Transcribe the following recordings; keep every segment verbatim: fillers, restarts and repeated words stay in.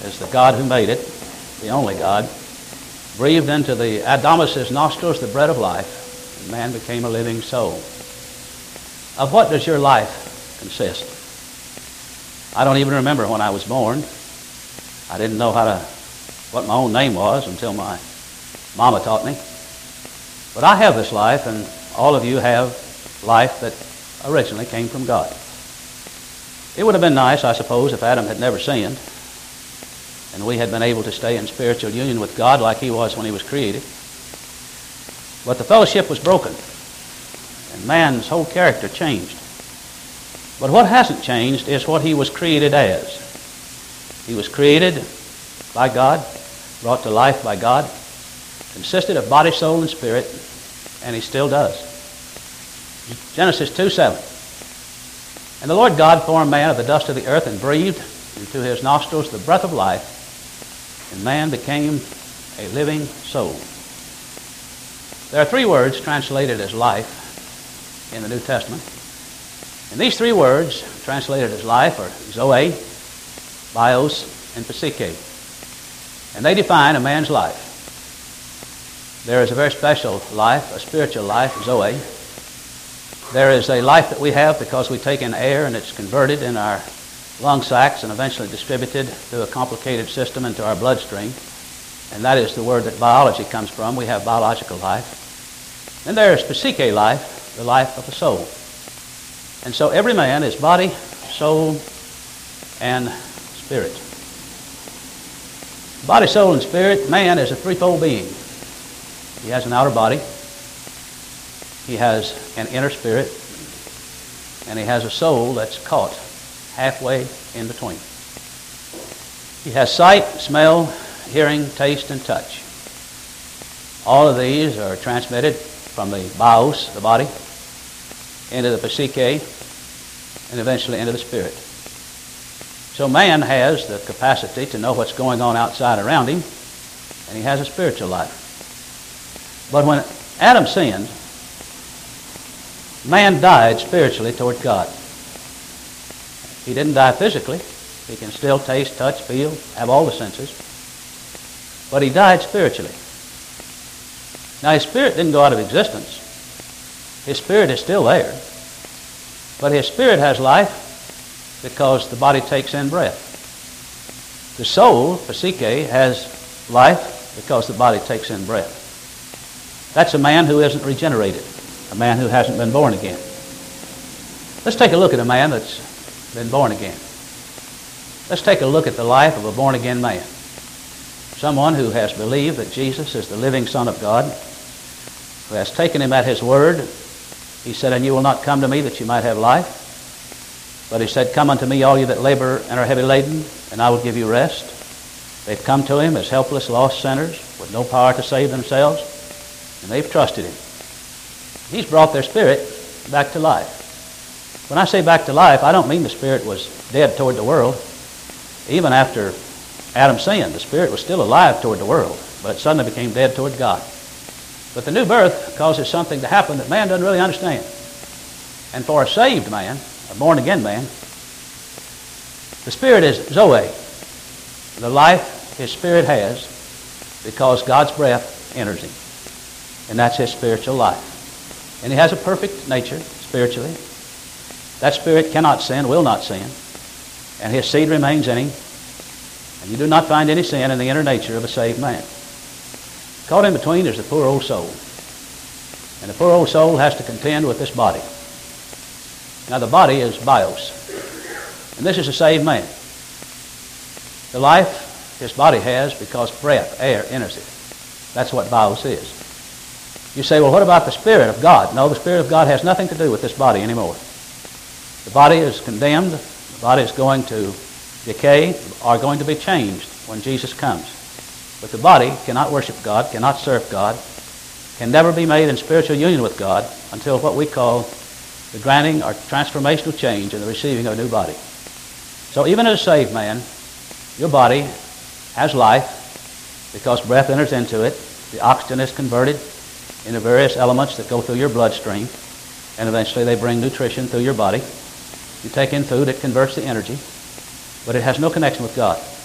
as the God who made it, the only God, breathed into the Adamus's nostrils the breath of life, and man became a living soul. Of what does your life consist? I don't even remember when I was born. I didn't know how to, what my own name was until my mama taught me. But I have this life, and all of you have life that originally came from God. It would have been nice, I suppose, if Adam had never sinned, and we had been able to stay in spiritual union with God like he was when he was created. But the fellowship was broken, and man's whole character changed. But what hasn't changed is what he was created as. He was created by God, brought to life by God, consisted of body, soul, and spirit, and he still does. Genesis two seven. And the Lord God formed man of the dust of the earth and breathed into his nostrils the breath of life, and man became a living soul. There are three words translated as life in the New Testament. And these three words translated as life are Zoe, Bios, and Psyche. And they define a man's life. There is a very special life, a spiritual life, Zoe. There is a life that we have because we take in air and it's converted in our lung sacs and eventually distributed through a complicated system into our bloodstream. And that is the word that biology comes from. We have biological life. Then there is Psyche life, the life of the soul. And so every man is body, soul, and spirit. Body, soul, and spirit, man is a threefold being. He has an outer body, he has an inner spirit, and he has a soul that's caught halfway in between. He has sight, smell, hearing, taste, and touch. All of these are transmitted from the bios, the body, into the psyche, and eventually into the spirit. So man has the capacity to know what's going on outside around him, and he has a spiritual life. But when Adam sinned, man died spiritually toward God. He didn't die physically. He can still taste, touch, feel, have all the senses. But he died spiritually. Now his spirit didn't go out of existence. His spirit is still there. But his spirit has life because the body takes in breath. The soul, Psyche, has life because the body takes in breath. That's a man who isn't regenerated, a man who hasn't been born again. Let's take a look at a man that's been born again. Let's take a look at the life of a born-again man. Someone who has believed that Jesus is the living Son of God, who has taken him at his word. He said, "And you will not come to me that you might have life." But he said, "Come unto me, all you that labor and are heavy laden, and I will give you rest." They've come to him as helpless, lost sinners with no power to save themselves, and they've trusted him. He's brought their spirit back to life. When I say back to life, I don't mean the spirit was dead toward the world. Even after Adam sinned, the spirit was still alive toward the world, but it suddenly became dead toward God. But the new birth causes something to happen that man doesn't really understand. And for a saved man, a born-again man, the spirit is Zoe, the life his spirit has because God's breath enters him. And that's his spiritual life. And he has a perfect nature spiritually. That spirit cannot sin, will not sin. And his seed remains in him. And you do not find any sin in the inner nature of a saved man. Caught in between is the poor old soul. And the poor old soul has to contend with this body. Now the body is bios. And this is a saved man. The life his body has because breath, air, enters it. That's what bios is. You say, well, what about the Spirit of God? No, the Spirit of God has nothing to do with this body anymore. The body is condemned. The body is going to decay or going to be changed when Jesus comes. But the body cannot worship God, cannot serve God, can never be made in spiritual union with God until what we call the granting or transformational change and the receiving of a new body. So even as a saved man, your body has life because breath enters into it. The oxygen is converted into various elements that go through your bloodstream, and eventually they bring nutrition through your body. You take in food, it converts the energy, but it has no connection with God.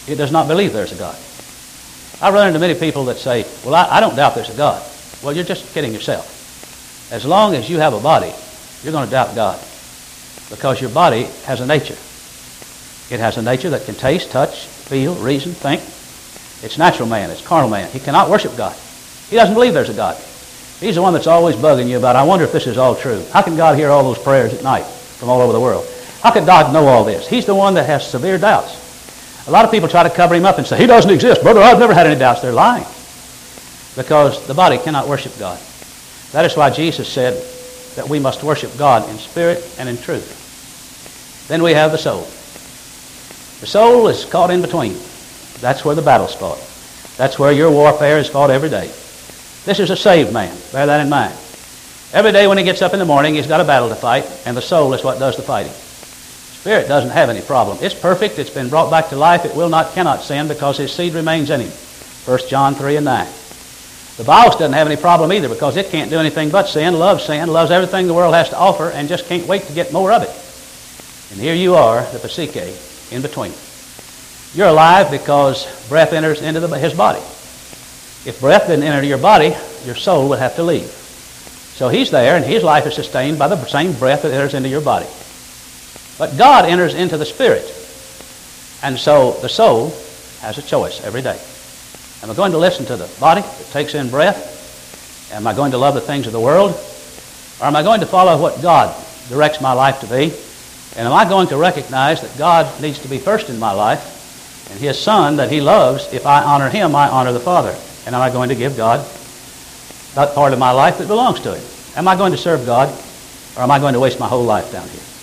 It does not believe there's a God. I run into many people that say, well, I, I don't doubt there's a God. Well, you're just kidding yourself. As long as you have a body, you're going to doubt God, because your body has a nature. It has a nature that can taste, touch, feel, reason, think. It's natural man. It's carnal man. He cannot worship God. He doesn't believe there's a God. He's the one that's always bugging you about, I wonder if this is all true. How can God hear all those prayers at night from all over the world? How could God know all this? He's the one that has severe doubts. A lot of people try to cover him up and say, he doesn't exist. Brother, I've never had any doubts. They're lying, because the body cannot worship God. That is why Jesus said that we must worship God in spirit and in truth. Then we have the soul. The soul is caught in between. That's where the battle's fought. That's where your warfare is fought every day. This is a saved man. Bear that in mind. Every day when he gets up in the morning, he's got a battle to fight, and the soul is what does the fighting. Spirit doesn't have any problem. It's perfect. It's been brought back to life. It will not, cannot sin, because his seed remains in him. First John three and nine. The Bios doesn't have any problem either, because it can't do anything but sin, loves sin, loves everything the world has to offer, and just can't wait to get more of it. And here you are, the psyche, in between. You're alive because breath enters into the, his body. If breath didn't enter your body, your soul would have to leave. So he's there, and his life is sustained by the same breath that enters into your body. But God enters into the spirit. And so the soul has a choice every day. Am I going to listen to the body that takes in breath? Am I going to love the things of the world? Or am I going to follow what God directs my life to be? And am I going to recognize that God needs to be first in my life, and his Son that he loves, if I honor him, I honor the Father? And am I going to give God that part of my life that belongs to him? Am I going to serve God, or am I going to waste my whole life down here?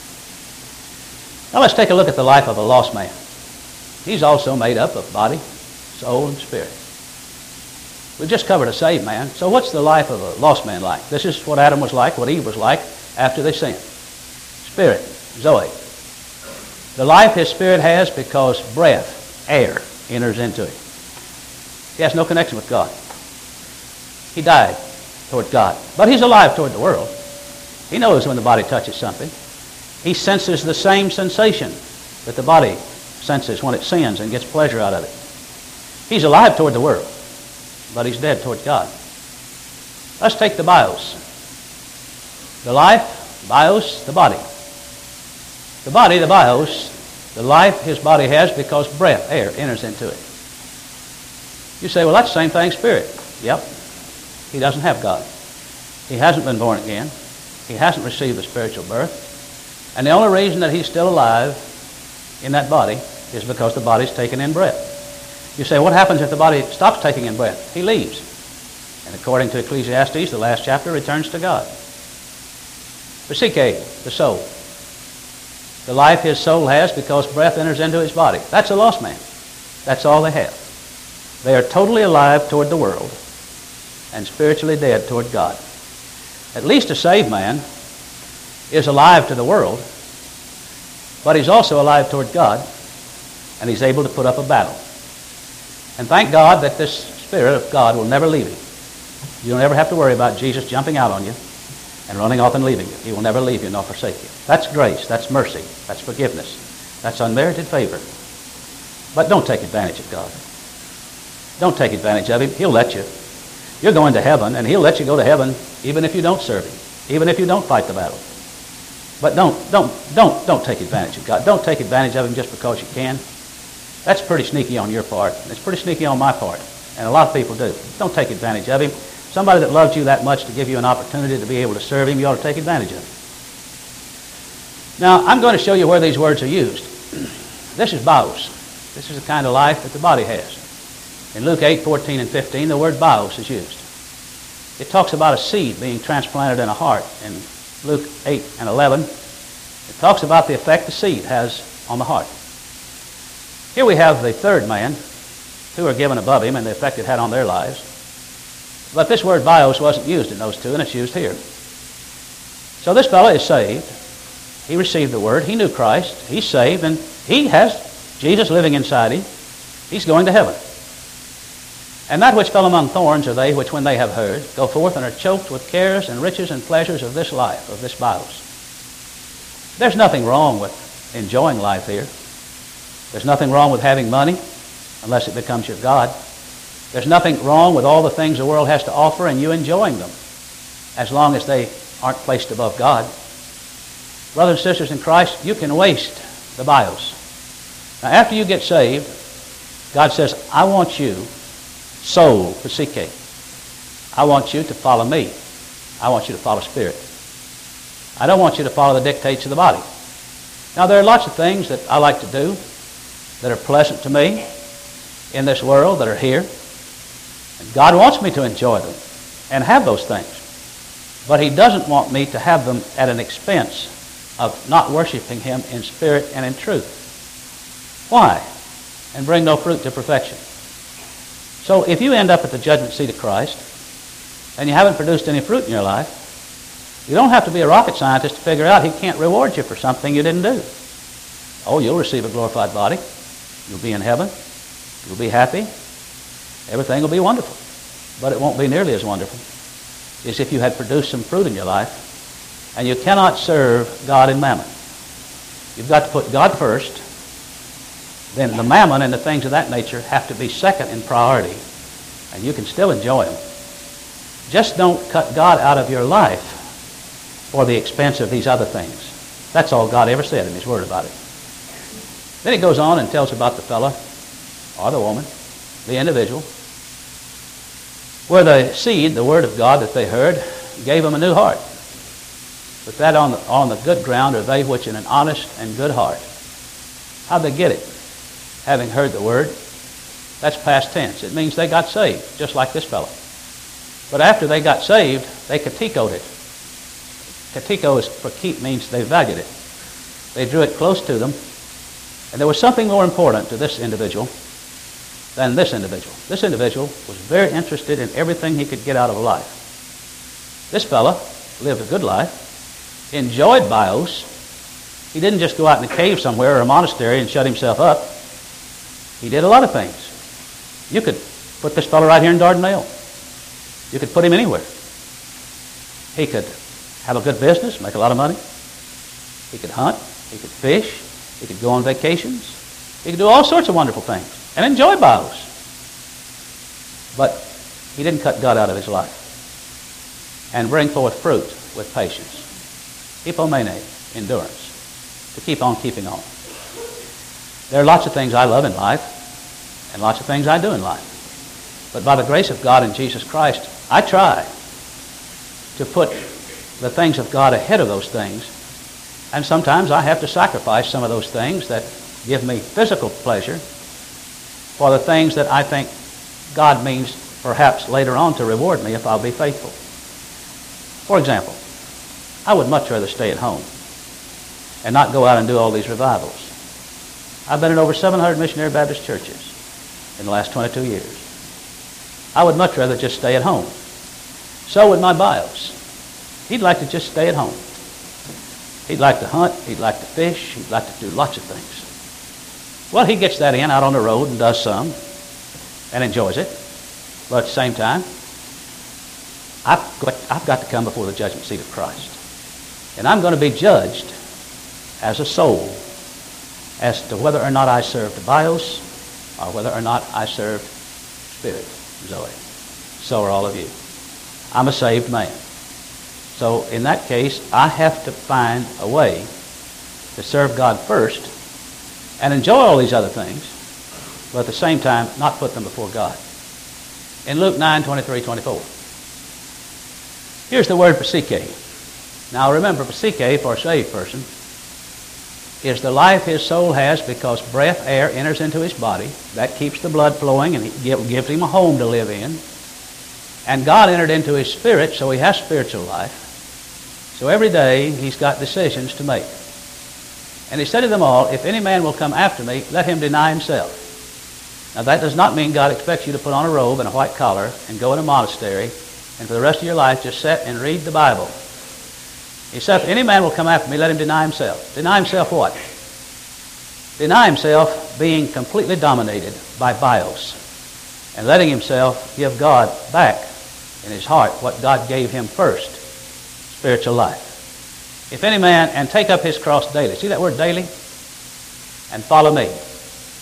Now let's take a look at the life of a lost man. He's also made up of body, soul, and spirit. We've just covered a saved man. So what's the life of a lost man like? This is what Adam was like, what Eve was like after they sinned. Spirit, Zoe. The life his spirit has because breath, air, enters into it. He has no connection with God. He died toward God. But he's alive toward the world. He knows when the body touches something. He senses the same sensation that the body senses when it sins and gets pleasure out of it. He's alive toward the world, but he's dead toward God. Let's take the bios. The life, bios, the body. The body, the bios, the life his body has because breath, air, enters into it. You say, well, that's the same thing, spirit. Yep. He doesn't have God. He hasn't been born again. He hasn't received the spiritual birth. And the only reason that he's still alive in that body is because the body's taken in breath. You say, what happens if the body stops taking in breath? He leaves. And according to Ecclesiastes, the last chapter, returns to God. The psyche, the soul. The life his soul has because breath enters into his body. That's a lost man. That's all they have. They are totally alive toward the world and spiritually dead toward God. At least a saved man is alive to the world, but he's also alive toward God, and he's able to put up a battle. And thank God that this Spirit of God will never leave him. You don't ever have to worry about Jesus jumping out on you and running off and leaving you. He will never leave you nor forsake you. That's grace. That's mercy. That's forgiveness. That's unmerited favor. But don't take advantage of God. Don't take advantage of him. He'll let you. You're going to heaven, and he'll let you go to heaven even if you don't serve him, even if you don't fight the battle. But don't, don't, don't, don't take advantage of God. Don't take advantage of him just because you can. That's pretty sneaky on your part. It's pretty sneaky on my part. And a lot of people do. Don't take advantage of him. Somebody that loves you that much to give you an opportunity to be able to serve him, you ought to take advantage of him. Now, I'm going to show you where these words are used. This is bios. This is the kind of life that the body has. In Luke eight, fourteen, and fifteen, the word bios is used. It talks about a seed being transplanted in a heart. In Luke eight and eleven, it talks about the effect the seed has on the heart. Here we have the third man, who are given above him, and the effect it had on their lives. But this word bios wasn't used in those two, and it's used here. So this fellow is saved. He received the word. He knew Christ. He's saved, and he has Jesus living inside him. He's going to heaven. And that which fell among thorns are they which, when they have heard, go forth and are choked with cares and riches and pleasures of this life, of this bios. There's nothing wrong with enjoying life here. There's nothing wrong with having money. unless it becomes your God. There's nothing wrong with all the things the world has to offer and you enjoying them, as long as they aren't placed above God. Brothers and sisters in Christ, you can waste the bios. Now, after you get saved, God says, I want you, soul, psyche. I want you to follow me. I want you to follow Spirit. I don't want you to follow the dictates of the body. Now, there are lots of things that I like to do that are pleasant to me in this world, that are here. And God wants me to enjoy them and have those things. But He doesn't want me to have them at an expense of not worshiping Him in spirit and in truth. Why? And bring no fruit to perfection. So if you end up at the judgment seat of Christ and you haven't produced any fruit in your life, you don't have to be a rocket scientist to figure out He can't reward you for something you didn't do. Oh, you'll receive a glorified body. You'll be in heaven. You'll be happy. Everything will be wonderful. But it won't be nearly as wonderful as if you had produced some fruit in your life. And you cannot serve God and mammon. You've got to put God first. Then the mammon and the things of that nature have to be second in priority. And you can still enjoy them. Just don't cut God out of your life for the expense of these other things. That's all God ever said in His Word about it. Then He goes on and tells about the fella or the woman, the individual, where the seed, the Word of God that they heard, gave them a new heart. But that on the, on the good ground are they which in an honest and good heart. How'd they get it? Having heard the Word. That's past tense. It means they got saved, just like this fellow. But after they got saved, they katikoed it. Katiko is for keep, means they valued it. They drew it close to them. And there was something more important to this individual than this individual. This individual was very interested in everything he could get out of life. This fella lived a good life, enjoyed bios. He didn't just go out in a cave somewhere or a monastery and shut himself up. He did a lot of things. You could put this fellow right here in Dardanelle. You could put him anywhere. He could have a good business, make a lot of money. He could hunt. He could fish. He could go on vacations. He could do all sorts of wonderful things and enjoy bios. But he didn't cut God out of his life and bring forth fruit with patience. Hypomene, endurance, to keep on keeping on. There are lots of things I love in life and lots of things I do in life. But by the grace of God in Jesus Christ, I try to put the things of God ahead of those things. And sometimes I have to sacrifice some of those things that give me physical pleasure for the things that I think God means perhaps later on to reward me if I'll be faithful. For example, I would much rather stay at home and not go out and do all these revivals. I've been in over seven hundred missionary Baptist churches in the last twenty-two years. I would much rather just stay at home. So would my bios. He'd like to just stay at home. He'd like to hunt. He'd like to fish. He'd like to do lots of things. Well, he gets that in out on the road and does some and enjoys it. But at the same time, I've got, I've got to come before the judgment seat of Christ. And I'm going to be judged as a soul as to whether or not I served bios or whether or not I served spirit, Zoe. So are all of you. I'm a saved man. So in that case, I have to find a way to serve God first and enjoy all these other things, but at the same time, not put them before God. In Luke nine, twenty-three, twenty-four. Here's the word psyche. Now remember, psyche for a saved person is the life his soul has because breath, air enters into his body. That keeps the blood flowing and gives him a home to live in. And God entered into his spirit, so he has spiritual life. So every day he's got decisions to make. And he said to them all, if any man will come after me, let him deny himself. Now that does not mean God expects you to put on a robe and a white collar and go in a monastery and for the rest of your life just sit and read the Bible. He said, if any man will come after me, let him deny himself. Deny himself what? Deny himself being completely dominated by bios and letting himself give God back in his heart what God gave him first, spiritual life. If any man, and take up his cross daily. See that word daily? And follow me.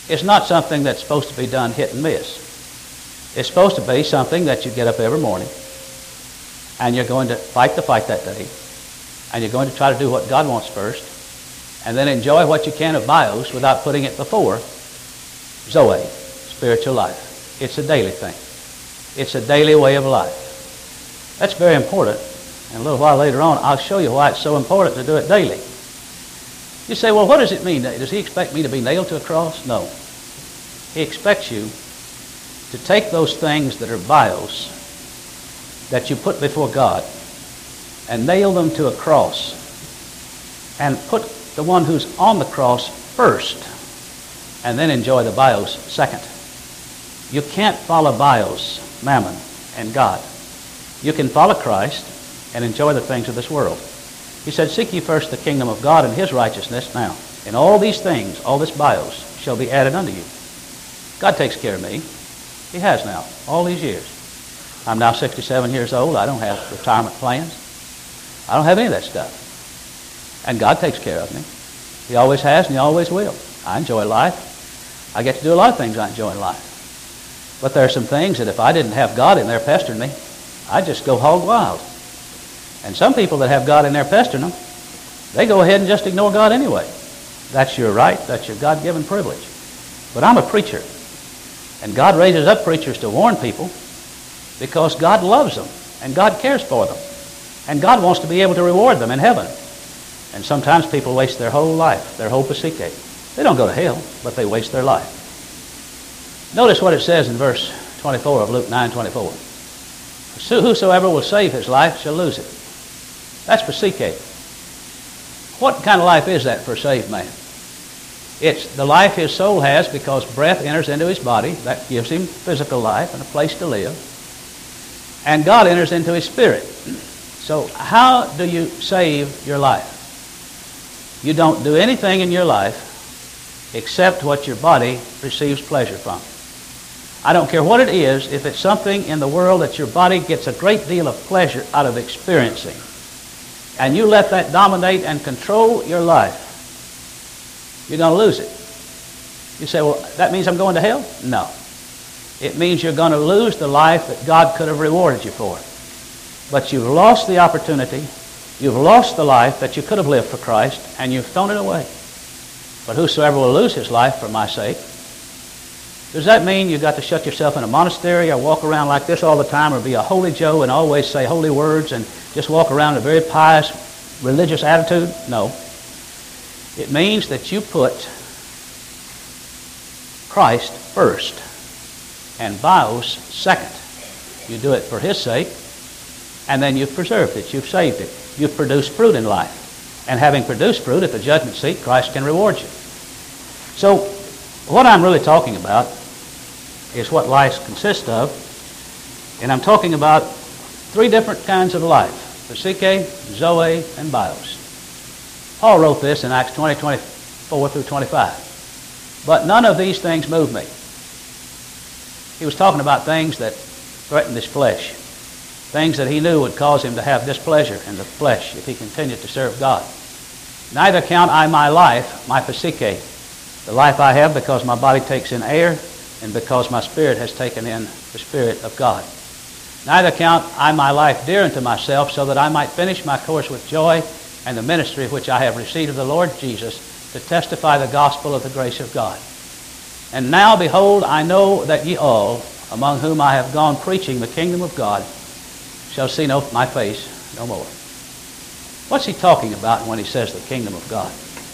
is not something that's supposed to be done hit and miss. It's supposed to be something that you get up every morning and you're going to fight the fight that day, and you're going to try to do what God wants first, and then enjoy what you can of bios without putting it before Zoe, spiritual life. It's a daily thing. It's a daily way of life. That's very important. And a little while later on, I'll show you why it's so important to do it daily. You say, well, what does it mean? Does he expect me to be nailed to a cross? No. He expects you to take those things that are bios that you put before God and nail them to a cross and put the one who's on the cross first and then enjoy the bios second. You can't follow bios, mammon, and God. You can follow Christ and enjoy the things of this world. He said, seek ye first the kingdom of God and his righteousness now. And all these things, all this bios, shall be added unto you. God takes care of me. He has now, all these years. I'm now sixty-seven years old. I don't have retirement plans. I don't have any of that stuff. And God takes care of me. He always has and he always will. I enjoy life. I get to do a lot of things I enjoy in life. But there are some things that if I didn't have God in there pestering me, I'd just go hog wild. And some people that have God in there pestering them, they go ahead and just ignore God anyway. That's your right. That's your God-given privilege. But I'm a preacher. And God raises up preachers to warn people because God loves them and God cares for them. And God wants to be able to reward them in heaven. And sometimes people waste their whole life, their whole psyche. They don't go to hell, but they waste their life. Notice what it says in verse twenty-four of Luke nine twenty-four. Whosoever will save his life shall lose it. That's psyche. What kind of life is that for a saved man? It's the life his soul has because breath enters into his body. That gives him physical life and a place to live. And God enters into his spirit. So how do you save your life? You don't do anything in your life except what your body receives pleasure from. I don't care what it is, if it's something in the world that your body gets a great deal of pleasure out of experiencing, and you let that dominate and control your life, you're going to lose it. You say, well, that means I'm going to hell? No. It means you're going to lose the life that God could have rewarded you for. But you've lost the opportunity, you've lost the life that you could have lived for Christ, and you've thrown it away. But whosoever will lose his life for my sake. Does that mean you've got to shut yourself in a monastery or walk around like this all the time or be a holy Joe and always say holy words and just walk around in a very pious religious attitude? No. It means that you put Christ first and bios second. You do it for his sake, and then you've preserved it. You've saved it. You've produced fruit in life. And having produced fruit at the judgment seat, Christ can reward you. So what I'm really talking about is what life consists of. And I'm talking about three different kinds of life: psyche, zoe, and bios. Paul wrote this in Acts twenty, twenty-four through twenty-five. But none of these things move me. He was talking about things that threatened his flesh, things that he knew would cause him to have displeasure in the flesh if he continued to serve God. Neither count I my life, my psyche, the life I have because my body takes in air and because my spirit has taken in the Spirit of God. Neither count I my life dear unto myself, so that I might finish my course with joy and the ministry which I have received of the Lord Jesus, to testify the gospel of the grace of God. And now, behold, I know that ye all, among whom I have gone preaching the kingdom of God, shall see no, my face no more. What's he talking about when he says the kingdom of God?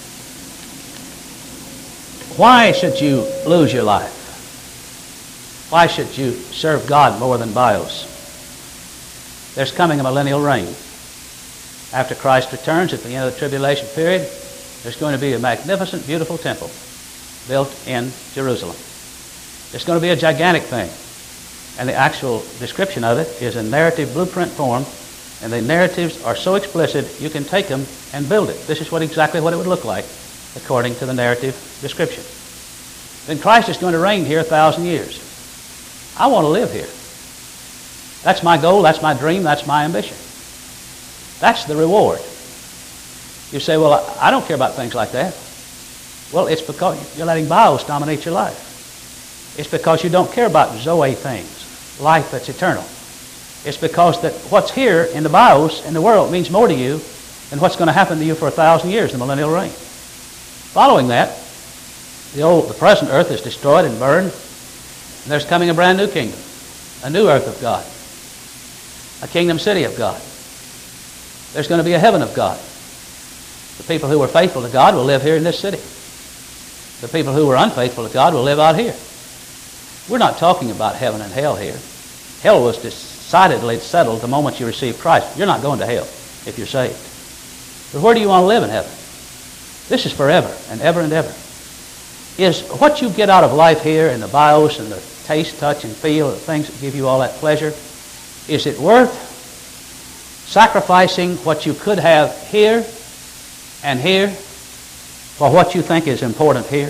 Why should you lose your life? Why should you serve God more than bios? There's coming a millennial reign. After Christ returns at the end of the tribulation period, there's going to be a magnificent, beautiful temple built in Jerusalem. It's going to be a gigantic thing. And the actual description of it is in narrative blueprint form, and the narratives are so explicit you can take them and build it. This is what exactly what it would look like according to the narrative description. Then Christ is going to reign here a thousand years. I want to live here. That's my goal, that's my dream, that's my ambition. That's the reward. You say, well, I don't care about things like that. Well, it's because you're letting bios dominate your life. It's because you don't care about Zoe things, life that's eternal. It's because that what's here in the bios in the world means more to you than what's going to happen to you for a thousand years, the millennial reign. Following that, the old, the present earth is destroyed and burned, and there's coming a brand new kingdom, a new earth of God, a kingdom city of God. There's going to be a heaven of God. The people who were faithful to God will live here in this city. The people who were unfaithful to God will live out here. We're not talking about heaven and hell here. Hell was decidedly settled the moment you received Christ. You're not going to hell if you're saved. But where do you want to live in heaven? This is forever and ever and ever. Is what you get out of life here in the bios and the taste, touch, and feel, the things that give you all that pleasure, is it worth sacrificing what you could have here and here for what you think is important here?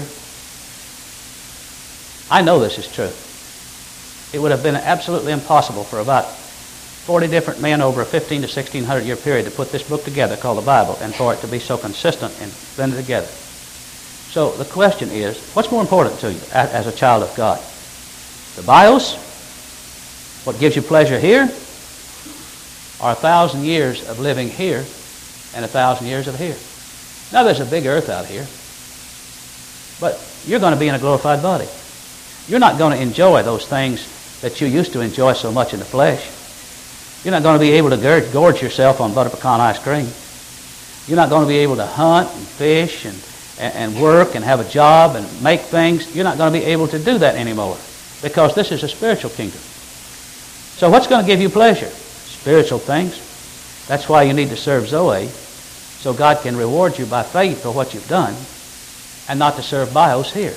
I know this is true. It would have been absolutely impossible for about forty different men over a fifteen to sixteen hundred year period to put this book together called the Bible and for it to be so consistent and blended together. So the question is, what's more important to you as a child of God? The bios, what gives you pleasure here, or a thousand years of living here and a thousand years of here? Now there's a big earth out here, but you're going to be in a glorified body. You're not going to enjoy those things that you used to enjoy so much in the flesh. You're not going to be able to gorge, gorge yourself on butter pecan ice cream. You're not going to be able to hunt and fish and, and, and work and have a job and make things. You're not going to be able to do that anymore because this is a spiritual kingdom. So what's going to give you pleasure? Spiritual things. That's why you need to serve Zoe, so God can reward you by faith for what you've done and not to serve bios here.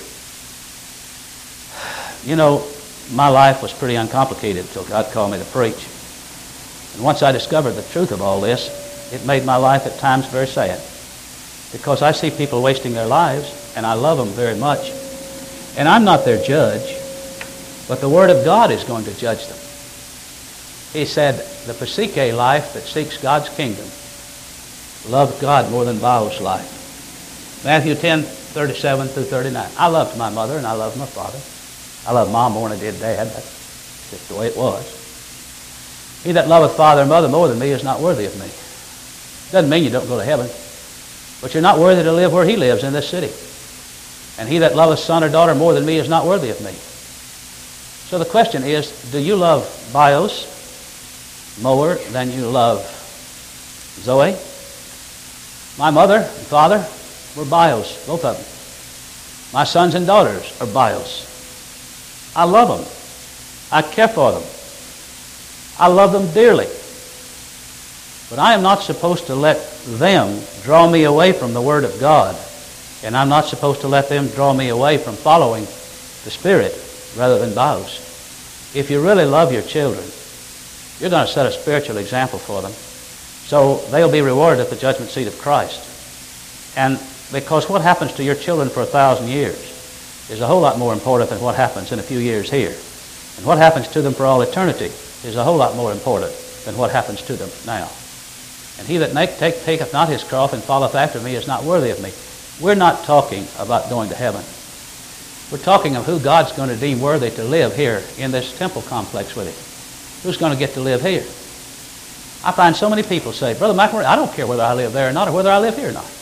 You know, my life was pretty uncomplicated until God called me to preach. And once I discovered the truth of all this, it made my life at times very sad. Because I see people wasting their lives, and I love them very much. And I'm not their judge, but the Word of God is going to judge them. He said, the Psyche life that seeks God's kingdom loves God more than bios life. Matthew ten, thirty-seven through thirty-nine. I loved my mother and I loved my father. I loved Mom more than I did Dad. That's just the way it was. He that loveth father and mother more than me is not worthy of me. Doesn't mean you don't go to heaven, but you're not worthy to live where he lives in this city. And he that loveth son or daughter more than me is not worthy of me. So the question is, do you love bios more than you love Zoe? My mother and father were bios, both of them. My sons and daughters are bios. I love them. I care for them. I love them dearly. But I am not supposed to let them draw me away from the Word of God. And I'm not supposed to let them draw me away from following the Spirit rather than bios. If you really love your children, you're going to set a spiritual example for them. So they'll be rewarded at the judgment seat of Christ. And because what happens to your children for a thousand years is a whole lot more important than what happens in a few years here. And what happens to them for all eternity is a whole lot more important than what happens to them now. And he that make, take, taketh not his cross and followeth after me is not worthy of me. We're not talking about going to heaven. We're talking of who God's going to deem worthy to live here in this temple complex with him. Who's going to get to live here? I find so many people say, Brother McElroy, I don't care whether I live there or not or whether I live here or not.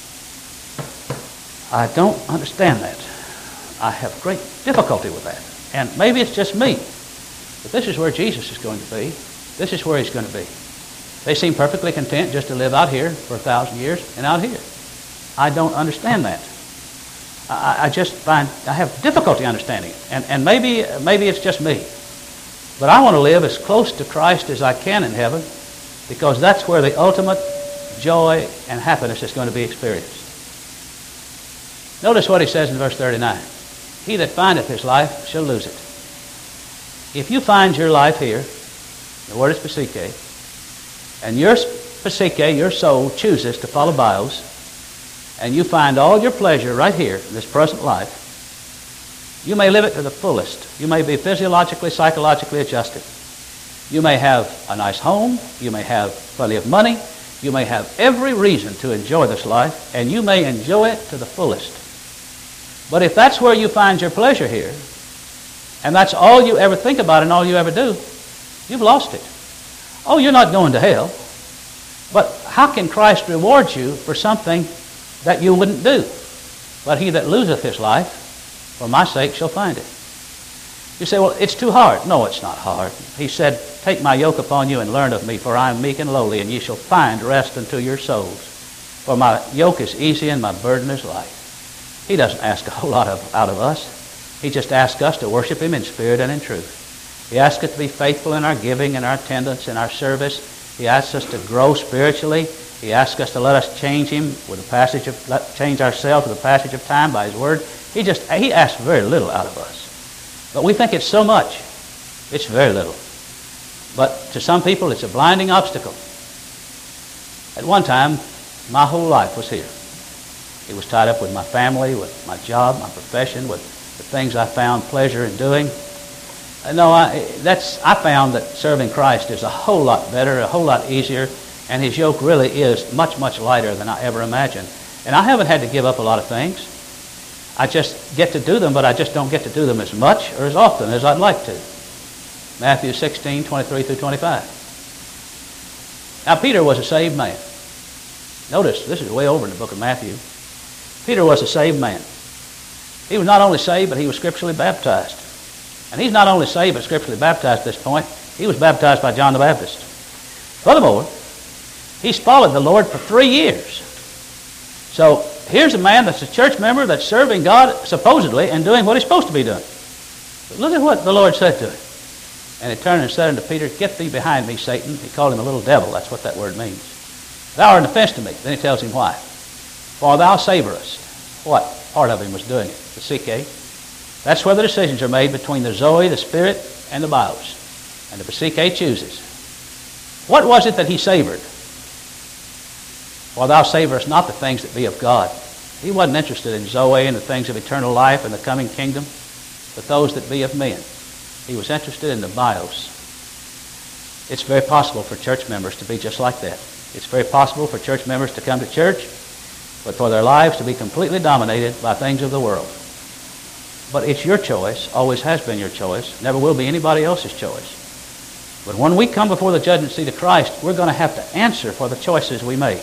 I don't understand that. I have great difficulty with that. And maybe it's just me. But this is where Jesus is going to be. This is where he's going to be. They seem perfectly content just to live out here for a thousand years and out here. I don't understand that. I, I just find, I have difficulty understanding it. And, and maybe, maybe it's just me. But I want to live as close to Christ as I can in heaven because that's where the ultimate joy and happiness is going to be experienced. Notice what he says in verse thirty-nine. He that findeth his life shall lose it. If you find your life here, the word is Psyche, and your Psyche, your soul, chooses to follow bios, and you find all your pleasure right here in this present life, you may live it to the fullest. You may be physiologically, psychologically adjusted. You may have a nice home. You may have plenty of money. You may have every reason to enjoy this life, and you may enjoy it to the fullest. But if that's where you find your pleasure here, and that's all you ever think about and all you ever do, you've lost it. Oh, you're not going to hell. But how can Christ reward you for something that you wouldn't do? But he that loseth his life, for my sake, shall find it. You say, well, it's too hard. No, it's not hard. He said, take my yoke upon you and learn of me, for I am meek and lowly, and ye shall find rest unto your souls. For my yoke is easy and my burden is light. He doesn't ask a whole lot of, out of us. He just asks us to worship him in spirit and in truth. He asks us to be faithful in our giving and our attendance and our service. He asks us to grow spiritually. He asks us to let us change him with the passage of let, change ourselves with the passage of time by his word. He just he asks very little out of us. But we think it's so much. It's very little. But to some people it's a blinding obstacle. At one time, my whole life was here. It was tied up with my family, with my job, my profession, with the things I found pleasure in doing. No, I, that's, I found that serving Christ is a whole lot better, a whole lot easier, and his yoke really is much, much lighter than I ever imagined. And I haven't had to give up a lot of things. I just get to do them, but I just don't get to do them as much or as often as I'd like to. Matthew sixteen, twenty-three through twenty-five. Now, Peter was a saved man. Notice, this is way over in the book of Matthew. Peter was a saved man. He was not only saved, but he was scripturally baptized. And he's not only saved, but scripturally baptized at this point. He was baptized by John the Baptist. Furthermore, he's followed the Lord for three years. So here's a man that's a church member that's serving God supposedly and doing what he's supposed to be doing. But look at what the Lord said to him. And he turned and said unto Peter, get thee behind me, Satan. He called him a little devil. That's what that word means. Thou art an offense to me. Then he tells him why. For thou savorest. What part of him was doing it? The psyche. That's where the decisions are made between the Zoe, the Spirit, and the Bios. And the psyche chooses. What was it that he savored? For thou savorest not the things that be of God. He wasn't interested in Zoe and the things of eternal life and the coming kingdom, but those that be of men. He was interested in the Bios. It's very possible for church members to be just like that. It's very possible for church members to come to church, but for their lives to be completely dominated by things of the world. But it's your choice, always has been your choice, never will be anybody else's choice. But when we come before the judgment seat of Christ, we're going to have to answer for the choices we made.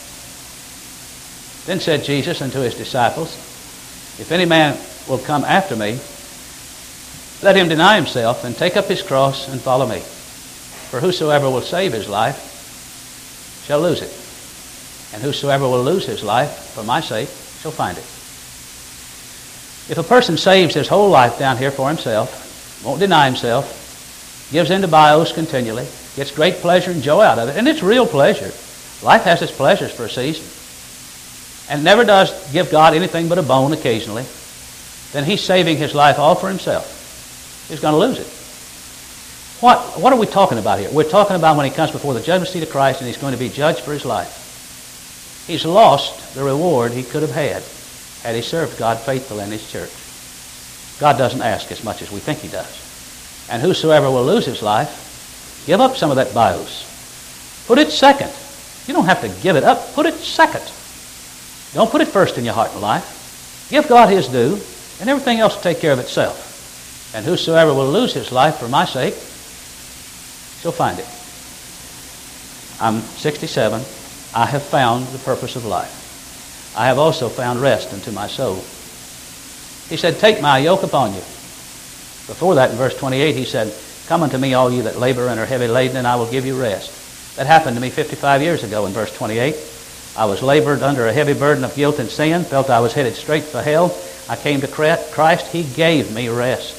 Then said Jesus unto his disciples, if any man will come after me, let him deny himself and take up his cross and follow me. For whosoever will save his life shall lose it. And whosoever will lose his life for my sake shall find it. If a person saves his whole life down here for himself, won't deny himself, gives into bios continually, gets great pleasure and joy out of it, and it's real pleasure. Life has its pleasures for a season. And never does give God anything but a bone occasionally, then he's saving his life all for himself. He's going to lose it. What, what are we talking about here? We're talking about when he comes before the judgment seat of Christ and he's going to be judged for his life. He's lost the reward he could have had had he served God faithful in his church. God doesn't ask as much as we think he does. And whosoever will lose his life, give up some of that bios. Put it second. You don't have to give it up. Put it second. Don't put it first in your heart and life. Give God his due, and everything else will take care of itself. And whosoever will lose his life for my sake shall find it. I'm sixty-seven. I have found the purpose of life. I have also found rest unto my soul. He said, take my yoke upon you. Before that, in verse twenty-eight, he said, come unto me, all you that labor and are heavy laden, and I will give you rest. That happened to me fifty-five years ago in verse twenty-eight. I was labored under a heavy burden of guilt and sin, felt I was headed straight for hell. I came to Christ. He gave me rest.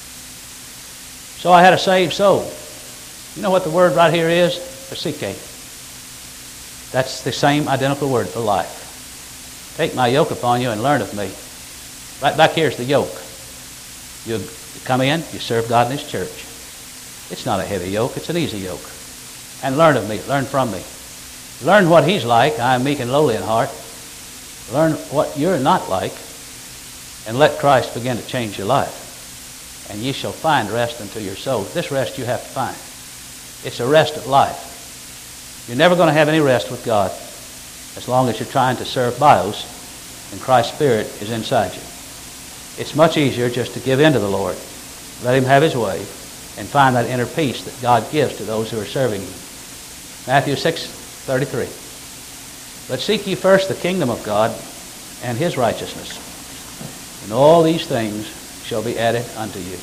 So I had a saved soul. You know what the word right here is? Psyche. That's the same identical word for life. Take my yoke upon you and learn of me. Right back here is the yoke. You come in, you serve God in his church. It's not a heavy yoke, it's an easy yoke. And learn of me, learn from me. Learn what he's like. I am meek and lowly in heart. Learn what you're not like, and let Christ begin to change your life. And ye shall find rest unto your souls. This rest you have to find. It's a rest of life. You're never going to have any rest with God as long as you're trying to serve bios and Christ's Spirit is inside you. It's much easier just to give in to the Lord. Let Him have His way and find that inner peace that God gives to those who are serving Him. Matthew six thirty-three. But seek ye first the kingdom of God and His righteousness, and all these things shall be added unto you.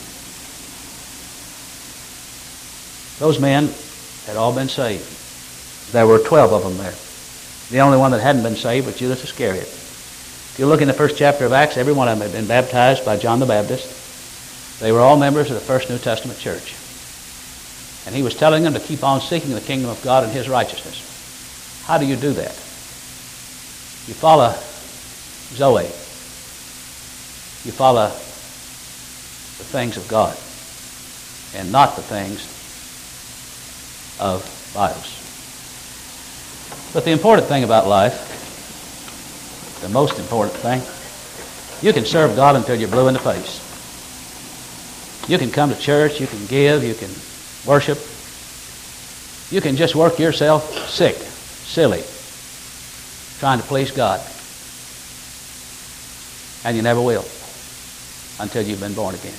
Those men had all been saved. There were twelve of them there. The only one that hadn't been saved was Judas Iscariot. If you look in the first chapter of Acts, every one of them had been baptized by John the Baptist. They were all members of the first New Testament church. And he was telling them to keep on seeking the kingdom of God and His righteousness. How do you do that? You follow Zoe. You follow the things of God and not the things of Bibles. But the important thing about life, the most important thing, you can serve God until you're blue in the face. You can come to church, you can give, you can worship. You can just work yourself sick, silly, trying to please God. And you never will until you've been born again.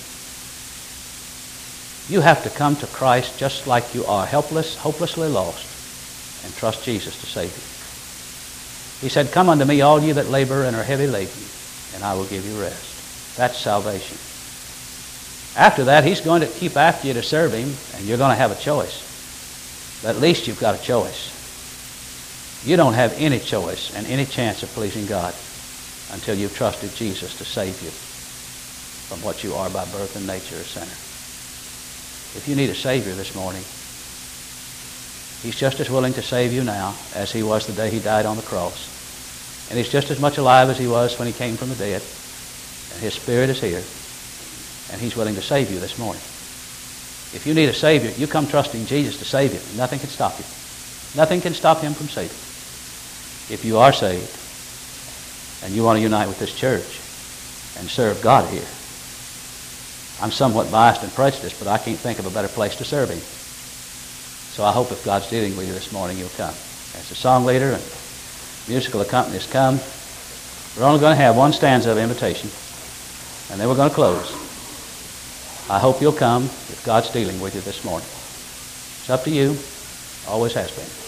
You have to come to Christ just like you are, helpless, hopelessly lost, and trust Jesus to save you. He said, come unto me, all you that labor and are heavy laden, and I will give you rest. That's salvation. After that, He's going to keep after you to serve Him, and you're going to have a choice. But at least you've got a choice. You don't have any choice and any chance of pleasing God until you've trusted Jesus to save you from what you are by birth and nature, a sinner. If you need a Savior this morning, He's just as willing to save you now as He was the day He died on the cross. And He's just as much alive as He was when He came from the dead. And His Spirit is here. And He's willing to save you this morning. If you need a Savior, you come trusting Jesus to save you. Nothing can stop you. Nothing can stop Him from saving. If you are saved and you want to unite with this church and serve God here, I'm somewhat biased and prejudiced, but I can't think of a better place to serve Him. So I hope if God's dealing with you this morning, you'll come. As the song leader and musical accompanist come, we're only going to have one stanza of invitation, and then we're going to close. I hope you'll come if God's dealing with you this morning. It's up to you. Always has been.